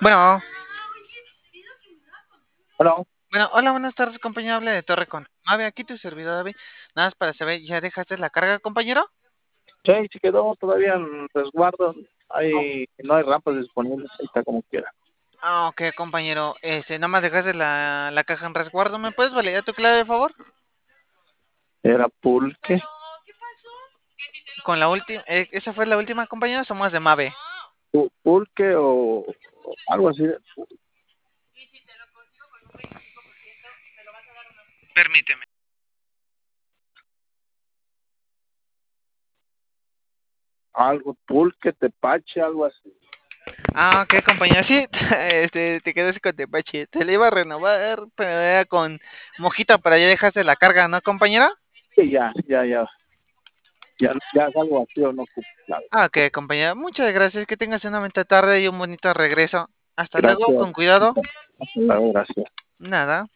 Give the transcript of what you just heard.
Bueno, Bueno, bueno, hola, buenas tardes, compañero. Habla de Torre con Mave, aquí tu servidor, David. Nada más para saber, ¿ya dejaste la carga, compañero? sí, sí quedó todavía en resguardo. Oh, No hay rampas disponibles, ahí está como quiera. ok, compañero. Nada más dejaste la caja en resguardo. ¿Me puedes validar tu clave, de favor? Era pulque, Con la última, ¿esa fue la última, compañero? Somos de Mave. pulque o algo así. Permíteme. Algo, pulque, tepache, algo así. Ok, compañero. Sí, te quedaste con Tepache. Te la iba a renovar, pero era con Mojita, pero ya dejaste la carga, ¿no, compañero? Sí, ya es algo así o no ocupo, claro. Ok, compañero. Muchas gracias. Que tengas una bonita tarde y un bonito regreso. Hasta luego, Gracias. con cuidado. Hasta luego, gracias. Nada.